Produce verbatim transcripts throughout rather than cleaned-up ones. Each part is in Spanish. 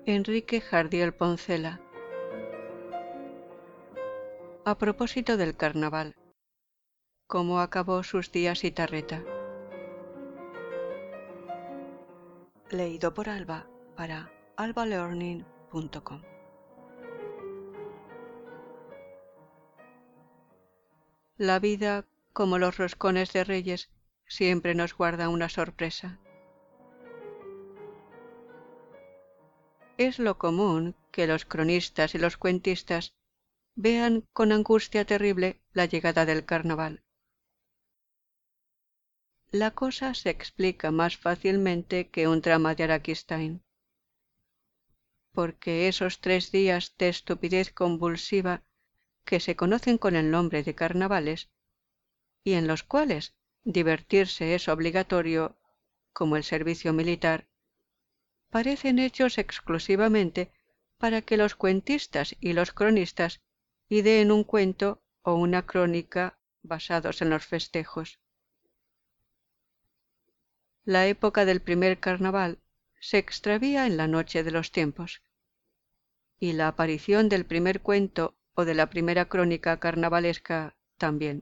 Enrique Jardiel Poncela. A propósito del carnaval, ¿cómo acabó sus días Itarreta? Leído por Alba para alba learning punto com. La vida, como los roscones de Reyes, siempre nos guarda una sorpresa. Es lo común que los cronistas y los cuentistas vean con angustia terrible la llegada del carnaval. La cosa se explica más fácilmente que un drama de Araquistáin, porque esos tres días de estupidez convulsiva que se conocen con el nombre de carnavales, y en los cuales divertirse es obligatorio, como el servicio militar, parecen hechos exclusivamente para que los cuentistas y los cronistas ideen un cuento o una crónica basados en los festejos. La época del primer carnaval se extravía en la noche de los tiempos, y la aparición del primer cuento o de la primera crónica carnavalesca también,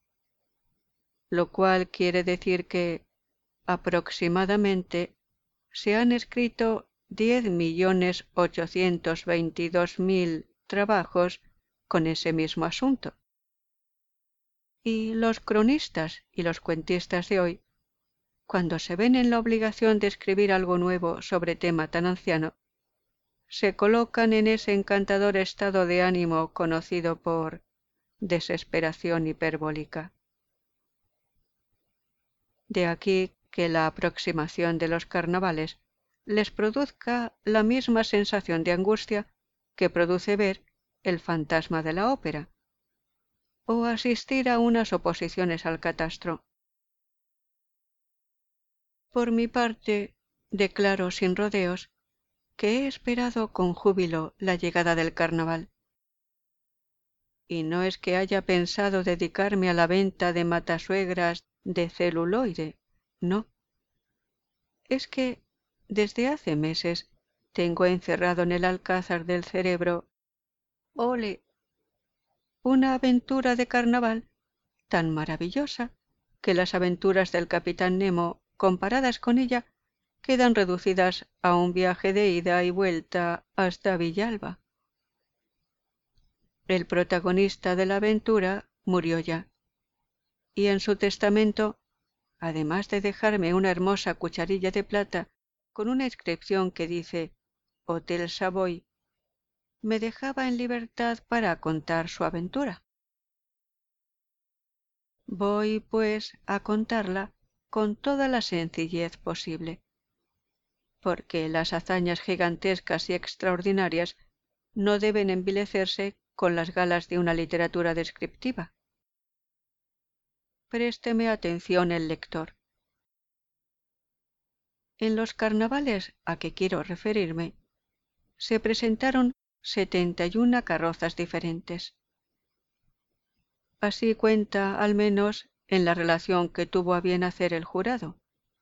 lo cual quiere decir que, aproximadamente, se han escrito diez millones ochocientos veintidós mil trabajos con ese mismo asunto. Y los cronistas y los cuentistas de hoy, cuando se ven en la obligación de escribir algo nuevo sobre tema tan anciano, se colocan en ese encantador estado de ánimo conocido por desesperación hiperbólica. De aquí que la aproximación de los carnavales les produzca la misma sensación de angustia que produce ver el fantasma de la ópera, o asistir a unas oposiciones al catastro. Por mi parte, declaro sin rodeos que he esperado con júbilo la llegada del carnaval. Y no es que haya pensado dedicarme a la venta de matasuegras de celuloide, no. Es que desde hace meses tengo encerrado en el alcázar del cerebro, ole, una aventura de carnaval tan maravillosa que las aventuras del capitán Nemo, comparadas con ella, quedan reducidas a un viaje de ida y vuelta hasta Villalba. El protagonista de la aventura murió ya, y en su testamento, además de dejarme una hermosa cucharilla de plata con una inscripción que dice Hotel Savoy, me dejaba en libertad para contar su aventura. Voy, pues, a contarla con toda la sencillez posible, porque las hazañas gigantescas y extraordinarias no deben envilecerse con las galas de una literatura descriptiva. Présteme atención el lector. En los carnavales a que quiero referirme, se presentaron setenta y una carrozas diferentes. Así cuenta, al menos, en la relación que tuvo a bien hacer el jurado.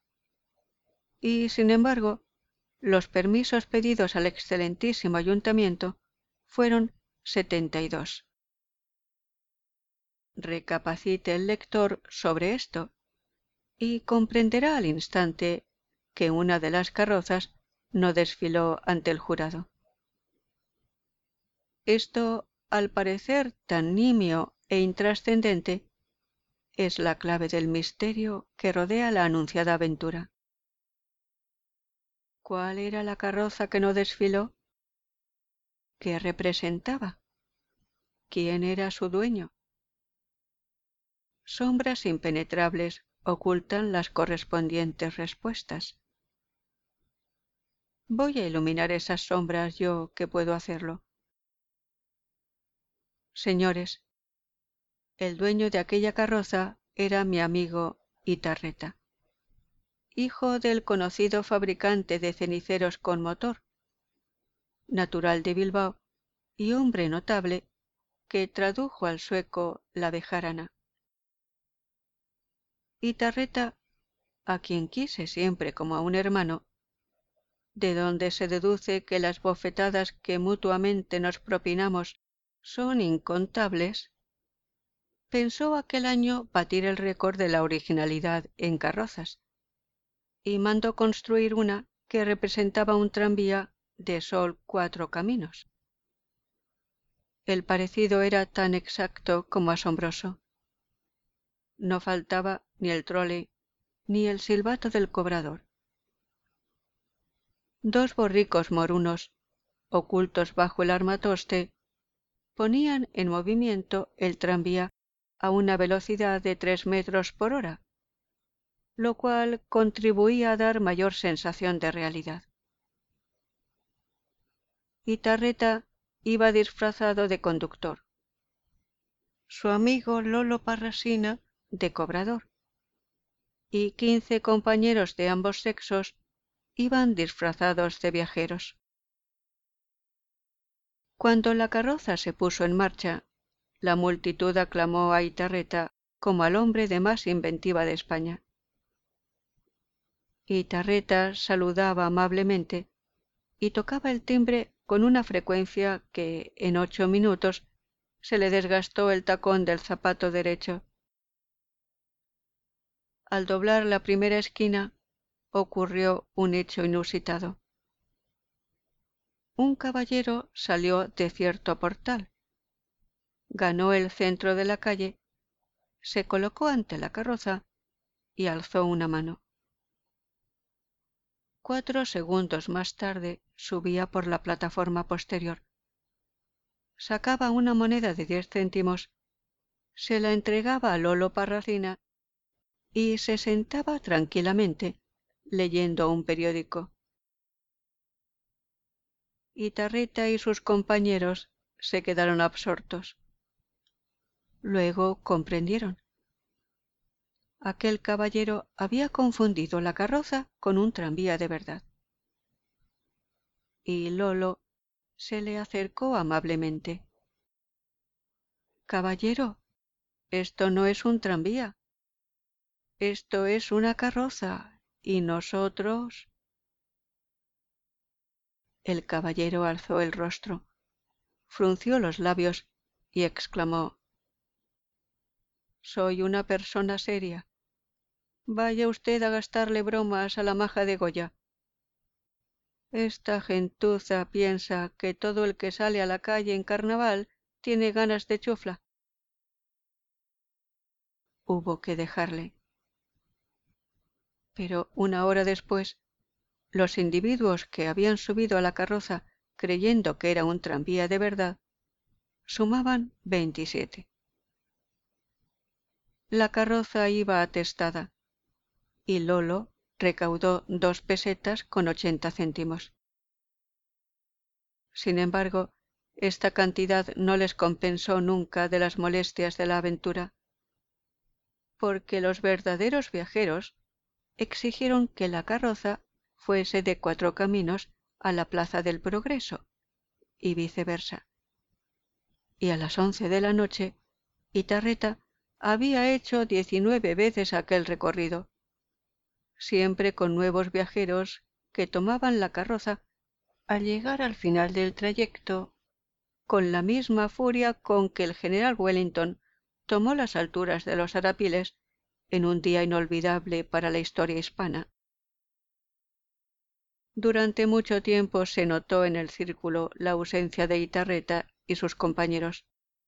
Y, sin embargo, los permisos pedidos al excelentísimo ayuntamiento fueron setenta y dos. Recapacite el lector sobre esto y comprenderá al instante que una de las carrozas no desfiló ante el jurado. Esto, al parecer tan nimio e intrascendente, es la clave del misterio que rodea la anunciada aventura. ¿Cuál era la carroza que no desfiló? ¿Qué representaba? ¿Quién era su dueño? Sombras impenetrables ocultan las correspondientes respuestas. Voy a iluminar esas sombras yo que puedo hacerlo. Señores, el dueño de aquella carroza era mi amigo Itarreta, hijo del conocido fabricante de ceniceros con motor, natural de Bilbao y hombre notable que tradujo al sueco la bejarana. Itarreta, a quien quise siempre como a un hermano, de donde se deduce que las bofetadas que mutuamente nos propinamos son incontables, pensó aquel año batir el récord de la originalidad en carrozas, y mandó construir una que representaba un tranvía de sol cuatro caminos. El parecido era tan exacto como asombroso. No faltaba ni el trole ni el silbato del cobrador. Dos borricos morunos, ocultos bajo el armatoste, ponían en movimiento el tranvía a una velocidad de tres metros por hora, lo cual contribuía a dar mayor sensación de realidad. Itarreta iba disfrazado de conductor, su amigo Lolo Parrasina de cobrador, y quince compañeros de ambos sexos iban disfrazados de viajeros. Cuando la carroza se puso en marcha, la multitud aclamó a Itarreta como al hombre de más inventiva de España. Itarreta saludaba amablemente y tocaba el timbre con una frecuencia que en ocho minutos se le desgastó el tacón del zapato derecho. Al doblar la primera esquina ocurrió un hecho inusitado. Un caballero salió de cierto portal, ganó el centro de la calle, se colocó ante la carroza y alzó una mano. Cuatro segundos más tarde subía por la plataforma posterior. Sacaba una moneda de diez céntimos, se la entregaba a Lolo Parracina y se sentaba tranquilamente leyendo un periódico. Itarreta y sus compañeros se quedaron absortos. Luego comprendieron. Aquel caballero había confundido la carroza con un tranvía de verdad. Y Lolo se le acercó amablemente. Caballero, esto no es un tranvía. Esto es una carroza, y nosotros... El caballero alzó el rostro, frunció los labios y exclamó: «Soy una persona seria. Vaya usted a gastarle bromas a la maja de Goya. Esta gentuza piensa que todo el que sale a la calle en carnaval tiene ganas de chufla». Hubo que dejarle. Pero una hora después, los individuos que habían subido a la carroza creyendo que era un tranvía de verdad, sumaban veintisiete. La carroza iba atestada, y Lolo recaudó dos pesetas con ochenta céntimos. Sin embargo, esta cantidad no les compensó nunca de las molestias de la aventura, porque los verdaderos viajeros exigieron que la carroza fuese de Cuatro Caminos a la Plaza del Progreso, y viceversa. Y a las once de la noche, Itarreta había hecho diecinueve veces aquel recorrido, siempre con nuevos viajeros que tomaban la carroza al llegar al final del trayecto con la misma furia con que el general Wellington tomó las alturas de los Arapiles en un día inolvidable para la historia hispana. Durante mucho tiempo se notó en el círculo la ausencia de Itarreta y sus compañeros.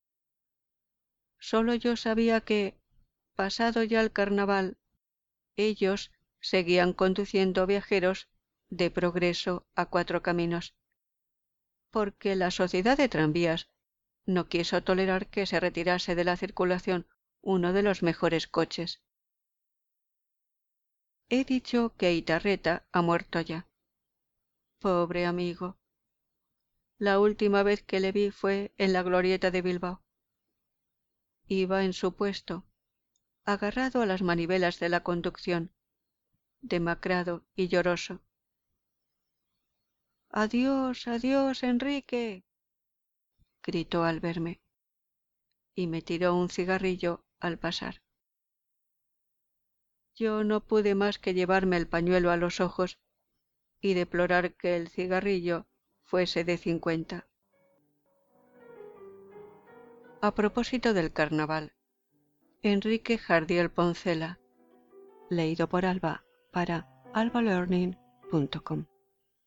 Solo yo sabía que, pasado ya el carnaval, ellos seguían conduciendo viajeros de Progreso a Cuatro Caminos, porque la sociedad de tranvías no quiso tolerar que se retirase de la circulación uno de los mejores coches. He dicho que Itarreta ha muerto ya. Pobre amigo. La última vez que le vi fue en la glorieta de Bilbao. Iba en su puesto, agarrado a las manivelas de la conducción, demacrado y lloroso. «Adiós, adiós, Enrique», gritó al verme, y me tiró un cigarrillo al pasar. Yo no pude más que llevarme el pañuelo a los ojos y deplorar que el cigarrillo fuese de cincuenta. A propósito del carnaval. Enrique Jardiel Poncela. Leído por Alba para alba learning punto com.